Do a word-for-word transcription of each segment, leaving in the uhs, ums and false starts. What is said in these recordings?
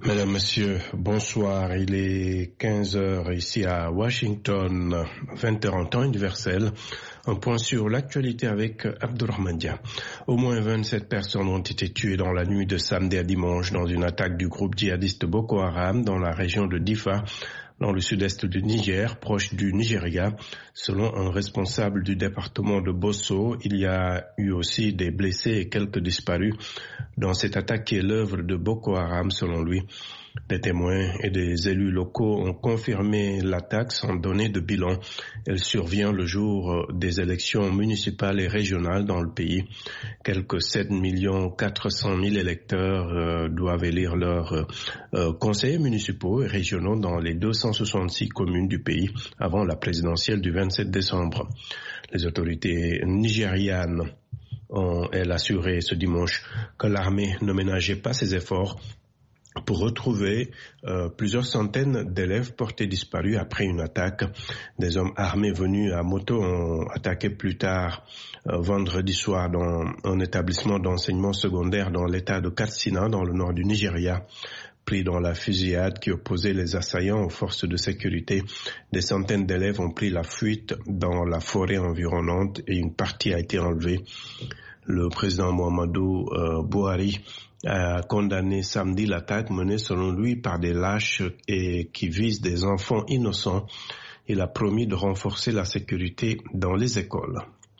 Mesdames, Messieurs, bonsoir. Il est quinze heures ici à Washington, vingt heures en temps universel. Un point sur l'actualité avec Abdourahmane Dia. Au moins vingt-sept personnes ont été tuées dans la nuit de samedi à dimanche dans une attaque du groupe djihadiste Boko Haram dans la région de Difa, dans le sud-est du Niger, proche du Nigeria. Selon un responsable du département de Bosso, il y a eu aussi des blessés et quelques disparus dans cette attaque qui est l'œuvre de Boko Haram, selon lui. Des témoins et des élus locaux ont confirmé l'attaque sans donner de bilan. Elle survient le jour des élections municipales et régionales dans le pays. Quelques sept millions quatre cent mille électeurs euh, doivent élire leurs euh, conseillers municipaux et régionaux dans les deux cent soixante-six communes du pays avant la présidentielle du vingt-sept décembre. Les autorités nigérianes ont, elles, assuré ce dimanche que l'armée ne ménageait pas ses efforts pour retrouver euh, plusieurs centaines d'élèves portés disparus après une attaque. Des hommes armés venus à moto ont attaqué plus tard euh, vendredi soir dans un établissement d'enseignement secondaire dans l'état de Katsina, dans le nord du Nigeria. Pris dans la fusillade qui opposait les assaillants aux forces de sécurité, des centaines d'élèves ont pris la fuite dans la forêt environnante et une partie a été enlevée. Le président Muhammadu euh, Buhari a condamné samedi l'attaque menée selon lui par des lâches et qui visent des enfants innocents. Il a promis de renforcer la sécurité dans les écoles.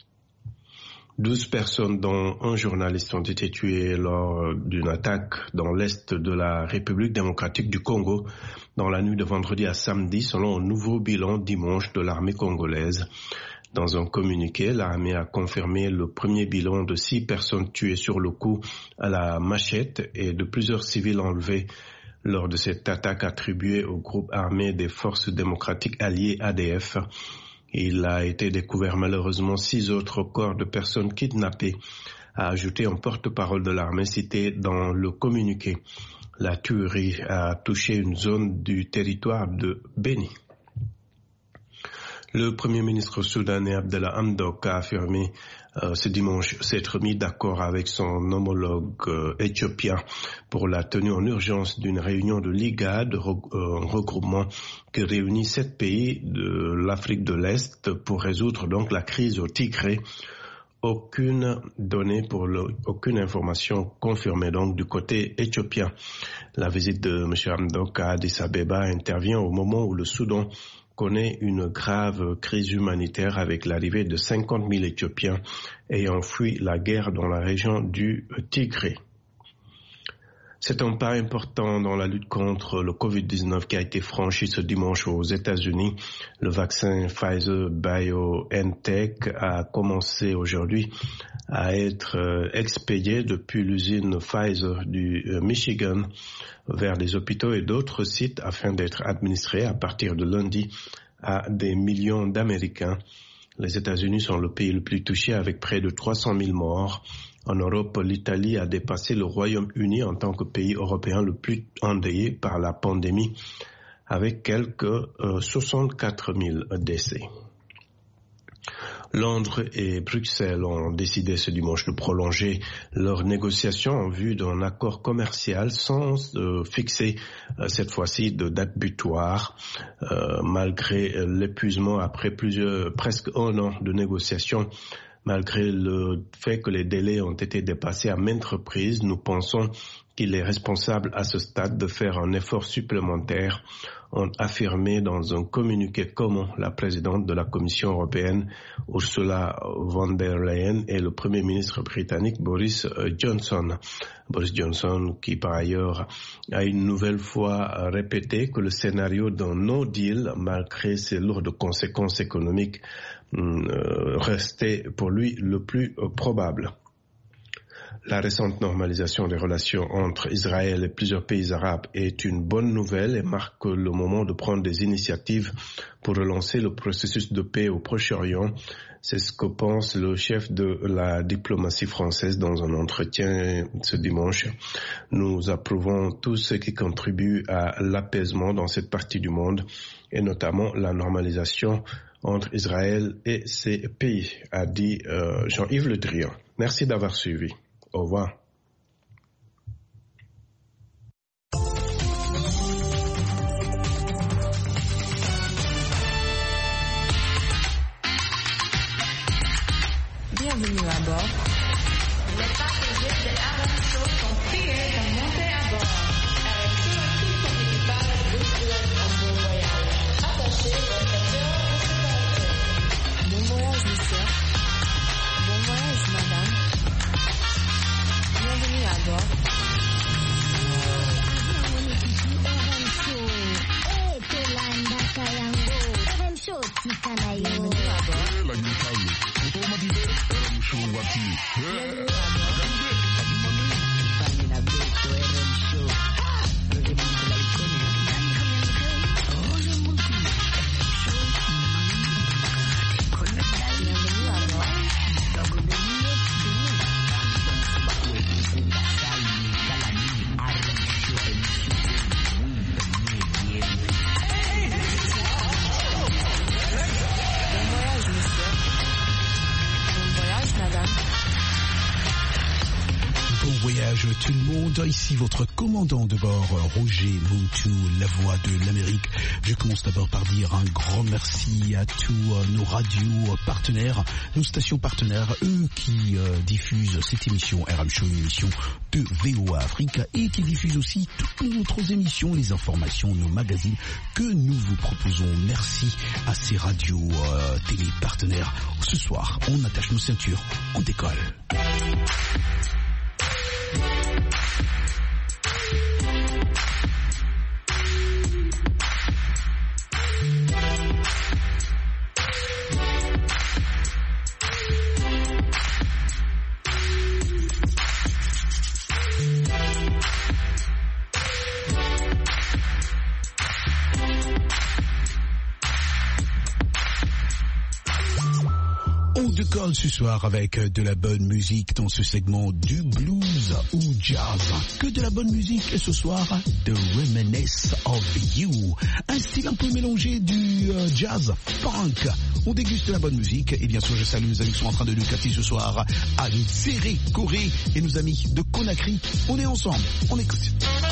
Douze personnes, dont un journaliste, ont été tuées lors d'une attaque dans l'est de la République démocratique du Congo dans la nuit de vendredi à samedi, selon un nouveau bilan dimanche de l'armée congolaise. Dans un communiqué, l'armée a confirmé le premier bilan de six personnes tuées sur le coup à la machette et de plusieurs civils enlevés lors de cette attaque attribuée au groupe armé des forces démocratiques alliées A D F. Il a été découvert malheureusement six autres corps de personnes kidnappées, a ajouté un porte-parole de l'armée cité dans le communiqué. La tuerie a touché une zone du territoire de Beni. Le Premier ministre soudanais Abdallah Hamdok a affirmé euh, ce dimanche s'être mis d'accord avec son homologue euh, éthiopien pour la tenue en urgence d'une réunion de l'IGAD, re, euh, un regroupement qui réunit sept pays de l'Afrique de l'Est pour résoudre donc la crise au Tigré. Aucune donnée pour le, aucune information confirmée donc du côté éthiopien. La visite de M. Hamdok à Addis Abeba intervient au moment où le Soudan connaît une grave crise humanitaire avec l'arrivée de cinquante mille Éthiopiens ayant fui la guerre dans la région du Tigré. C'est un pas important dans la lutte contre le covid dix-neuf qui a été franchi ce dimanche aux États-Unis. Le vaccin Pfizer-BioNTech a commencé aujourd'hui à être expédié depuis l'usine Pfizer du Michigan vers les hôpitaux et d'autres sites afin d'être administré à partir de lundi à des millions d'Américains. Les États-Unis sont le pays le plus touché avec près de trois cent mille morts. En Europe, l'Italie a dépassé le Royaume-Uni en tant que pays européen le plus endeuillé par la pandémie, avec quelques euh, soixante-quatre mille décès. Londres et Bruxelles ont décidé ce dimanche de prolonger leurs négociations en vue d'un accord commercial sans euh, fixer euh, cette fois-ci de date butoir, euh, malgré l'épuisement après plusieurs, presque un an de négociations. Malgré le fait que les délais ont été dépassés à maintes reprises, nous pensons qu'il est responsable à ce stade de faire un effort supplémentaire, ont affirmé dans un communiqué commun la présidente de la Commission européenne, Ursula von der Leyen, et le Premier ministre britannique Boris Johnson. Boris Johnson, qui par ailleurs a une nouvelle fois répété que le scénario d'un no deal, malgré ses lourdes conséquences économiques, Euh, restait pour lui le plus euh, probable. La récente normalisation des relations entre Israël et plusieurs pays arabes est une bonne nouvelle et marque le moment de prendre des initiatives pour relancer le processus de paix au Proche-Orient. C'est ce que pense le chef de la diplomatie française dans un entretien ce dimanche. Nous approuvons tout ce qui contribue à l'apaisement dans cette partie du monde et notamment la normalisation entre Israël et ses pays, a dit euh, Jean-Yves Le Drian. Merci d'avoir suivi. Au revoir. Tout le monde, ici votre commandant de bord, Roger Moutou, la voix de l'Amérique. Je commence d'abord par dire un grand merci à tous nos radios partenaires, nos stations partenaires, eux qui euh, diffusent cette émission R M Show, une émission de V O A Afrique, et qui diffusent aussi toutes nos autres émissions, les informations, nos magazines que nous vous proposons. Merci à ces radios euh, télé partenaires. Ce soir, on attache nos ceintures, on décolle. On décolle ce soir avec de la bonne musique dans ce segment du blues ou jazz. Que de la bonne musique et ce soir, The Reminisce of You. Un style un peu mélangé du euh, jazz funk. On déguste de la bonne musique et bien sûr je salue nos amis qui sont en train de nous capter ce soir à Nzéré, Corée et nos amis de Conakry. On est ensemble, on écoute.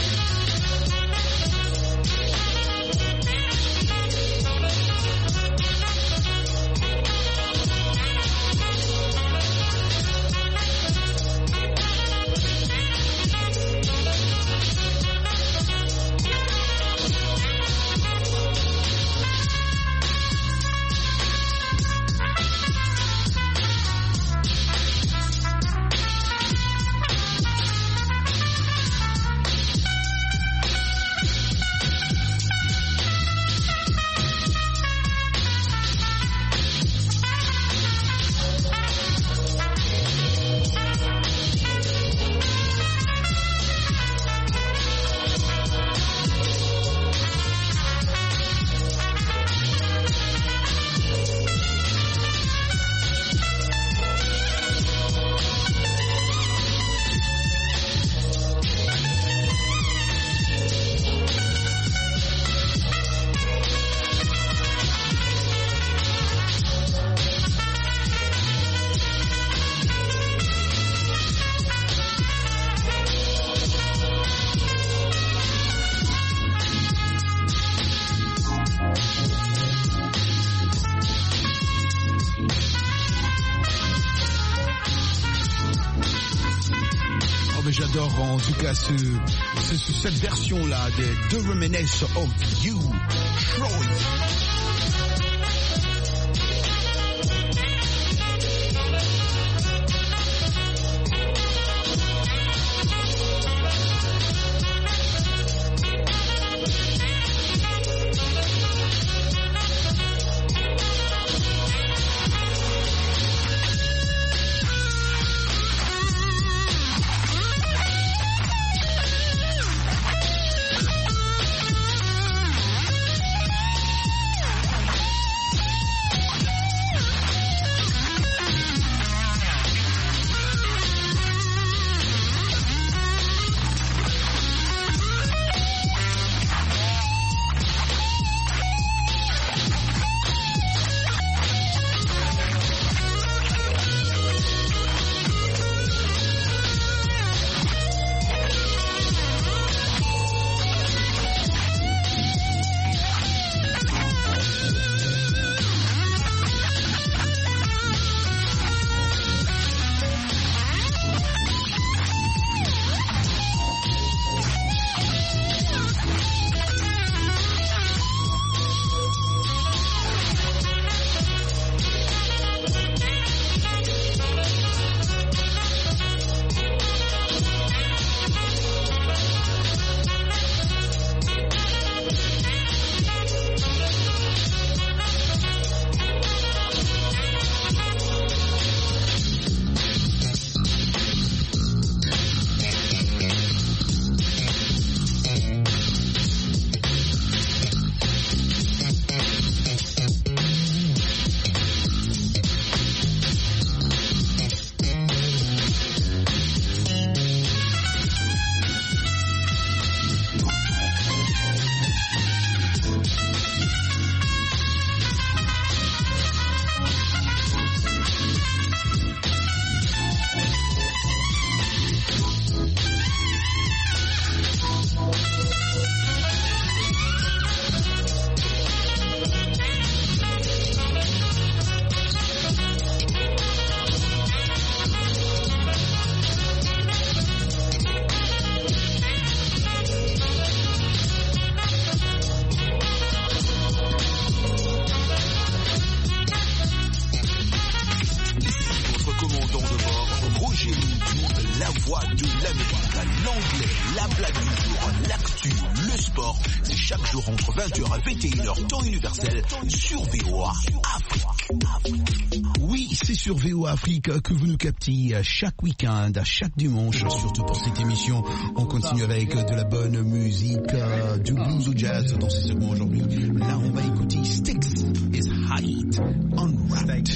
J'adore en tout cas ce, ce, cette version-là de The Reminisce of You, Troy. l'anglais, la blague du jour, l'actu, le sport. C'est chaque jour entre vingt heures et vingt et une heures, temps universel, sur V O A Afrique. Oui, c'est sur V O A Afrique que vous nous captez chaque week-end, chaque dimanche, surtout pour cette émission. On continue avec de la bonne musique, euh, du blues au jazz dans ces segments aujourd'hui. Là, on va écouter Sticks is Height Unwrapped.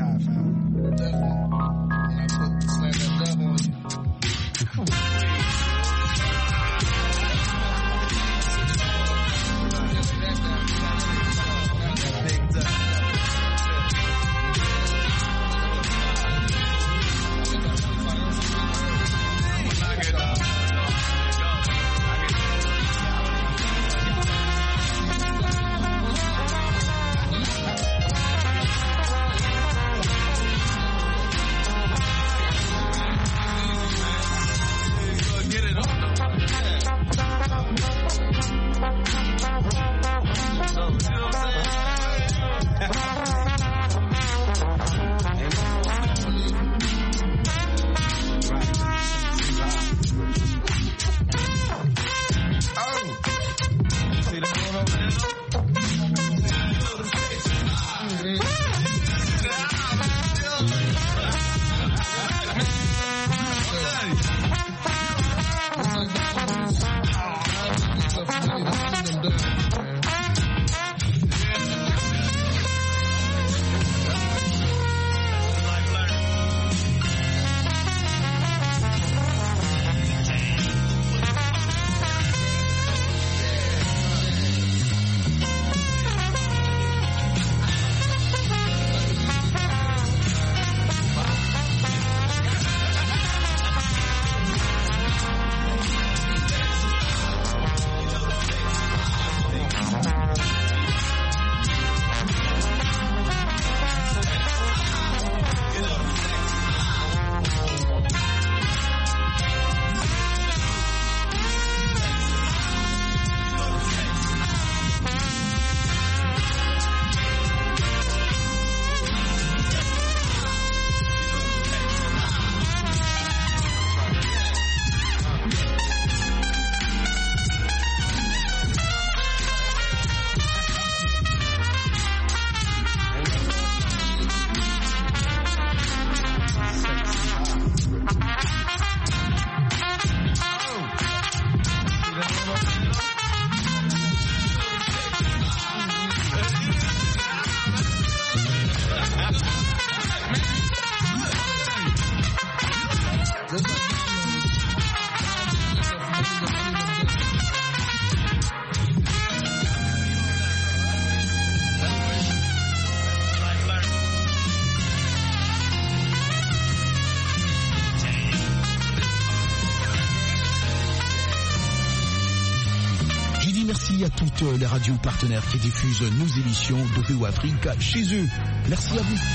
Merci à toutes les radios partenaires qui diffusent nos émissions de V O A Afrique chez eux. Merci à vous.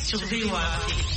sur V O A Afrique.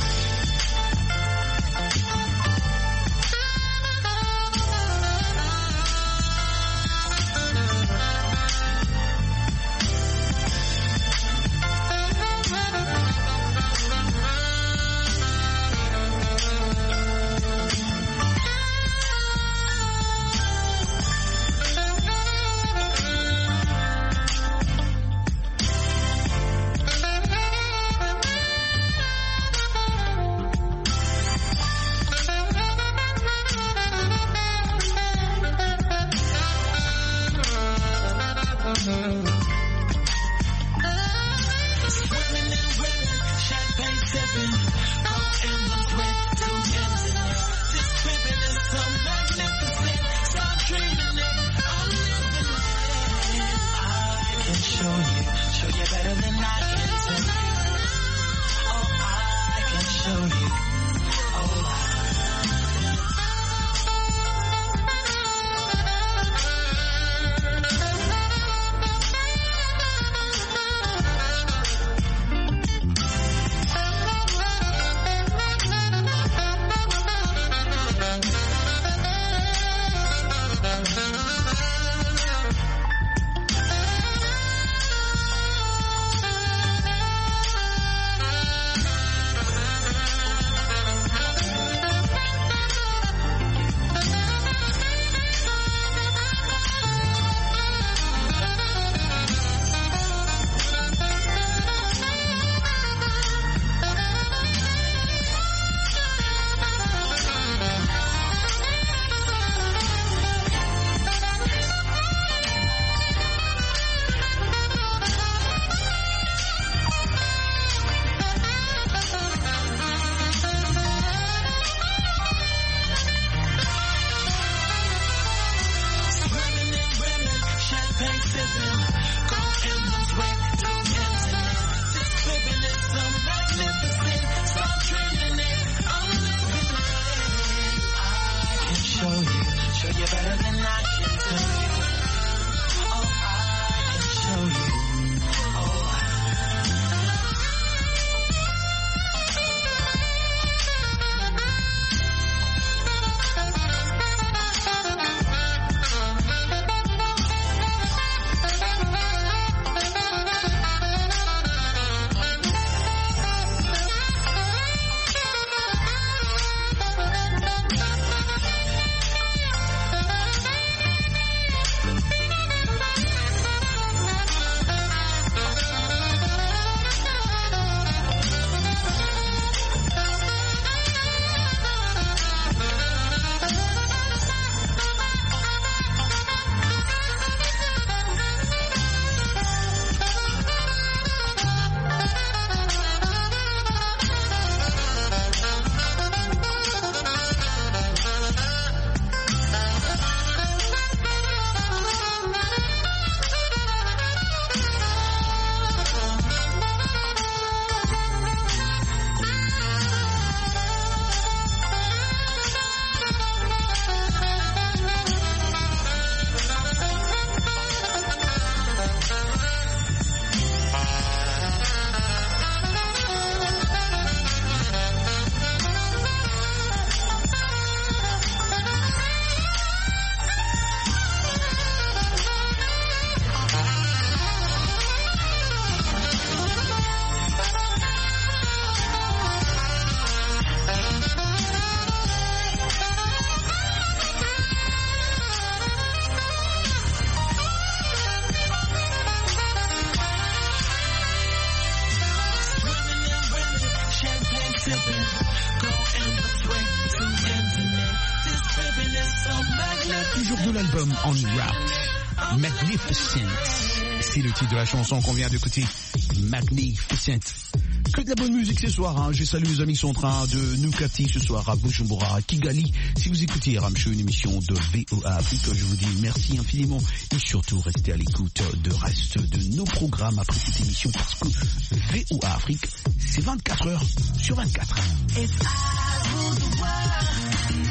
Toujours de l'album Unwrapped, Magnificent. C'est le titre de la chanson qu'on vient d'écouter, Magnificent. Que de la bonne musique ce soir, hein. Je salue les amis qui sont en train de nous capter ce soir à Bujumbura, à Kigali. Si vous écoutez Ramchou, une émission de V O A Afrique, je vous dis merci infiniment et surtout restez à l'écoute de reste de nos programmes après cette émission parce que V O A Afrique, c'est vingt-quatre heures sur vingt-quatre. If I rule the world,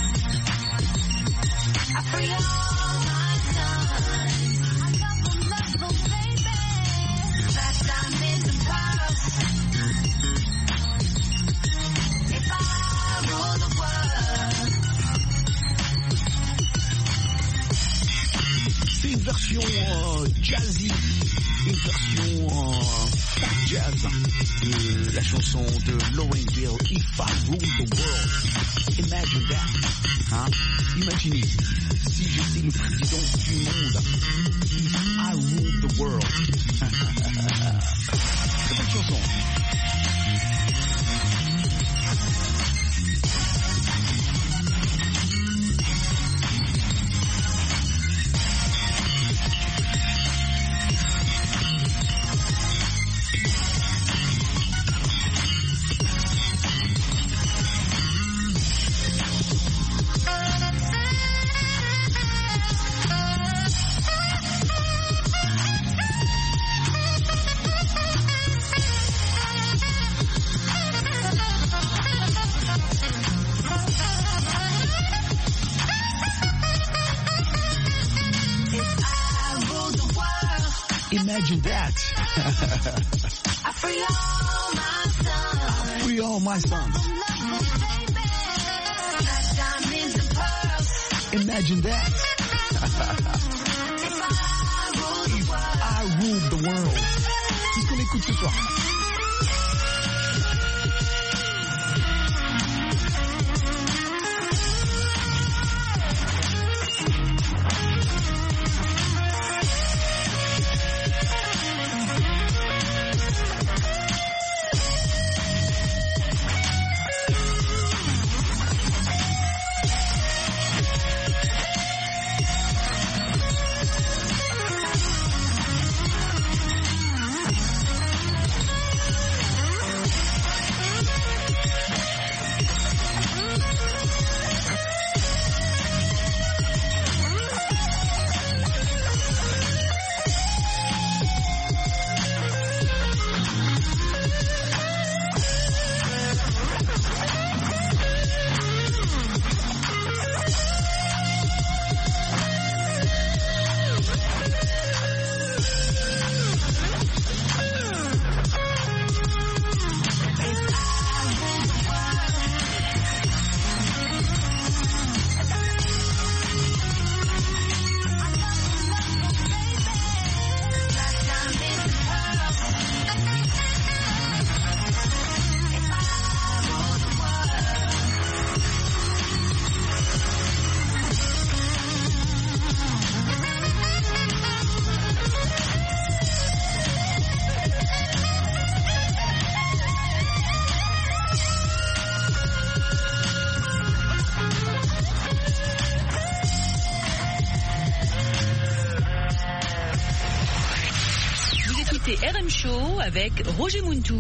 I free all my sons. I love them, love them, baby. That diamonds and pearls. version euh, jazzy, une version euh, fat jazz de la chanson de Lauryn Hill, If I Rule the World. Imagine that. Hein? Imaginez si j'étais le président du monde. If I Rule the World. C'est belle chanson. Imagine that. I free all my sons. I free all my sons. Imagine that. If I rule the world. C'est ce qu'on écoute ce soir. R M Show avec Roger Muntou.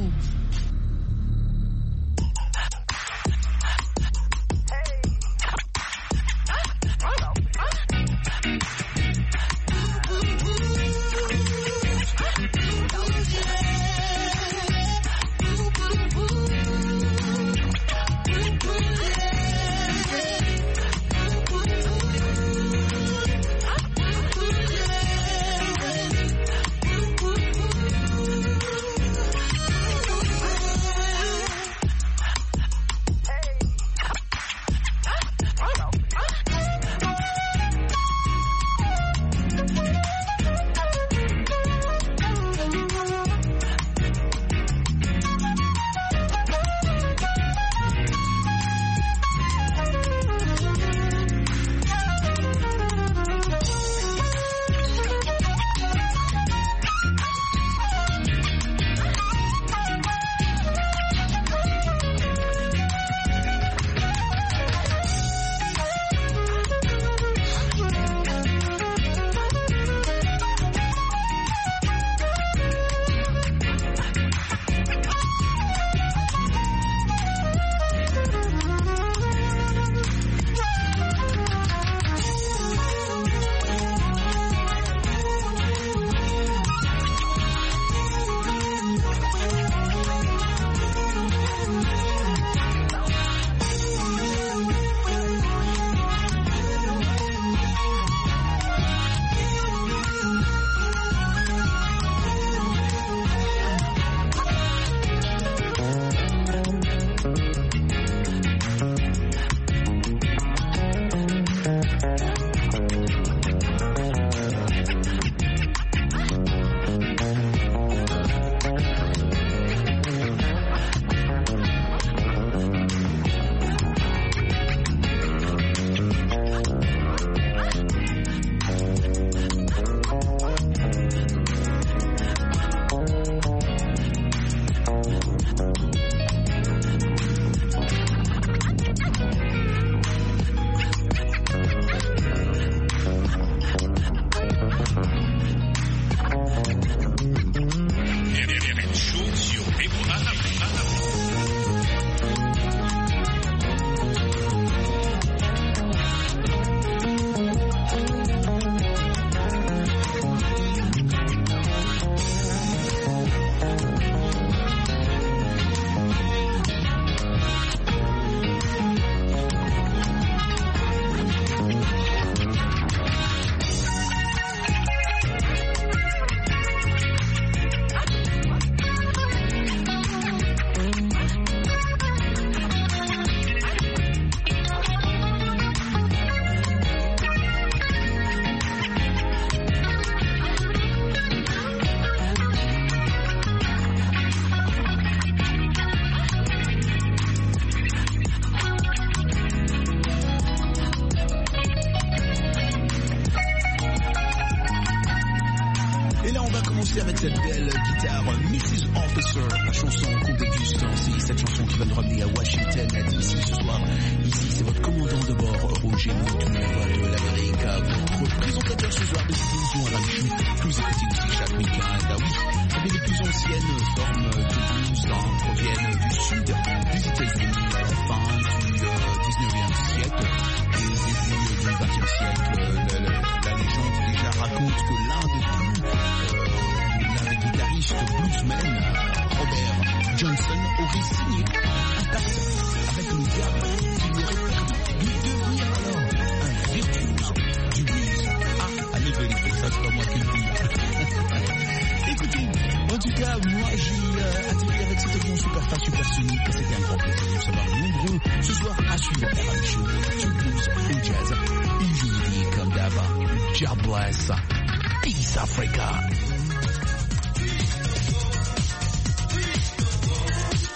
C'est avec cette belle guitare missus Officer, chanson qu'on débute ainsi, cette chanson qui va nous ramener à Washington ici ce soir. Ici c'est votre commandant de bord, Roger Mouton, de l'Amérique, votre présentateur ce soir de cette émission à Ramchou, que vous écoutez ici chaque week-end. Ah oui, mais les plus anciennes formes de blues hein, proviennent du sud des États-Unis, à la fin du euh, dix-neuvième siècle et au début du vingtième siècle. La, la, la légende déjà raconte que l'un des plus euh, l'un des guitaristes bluesmen, Robert Johnson, aurait signé un pacte avec le diable qui lui aurait permis de devenir alors un virtuose du blues. Ah, allez, allez, ça c'est pas moi qui le dis. Écoutez, en tout cas, moi j'ai euh, atterri avec cette avion super fin, super sonique. C'était un grand plaisir de vous savoir nombreux ce soir à suivre R M Show, sur le blues ou jazz. Et je vous dis comme d'hab, God bless, peace Africa.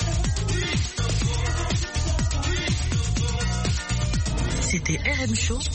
C'était R M Show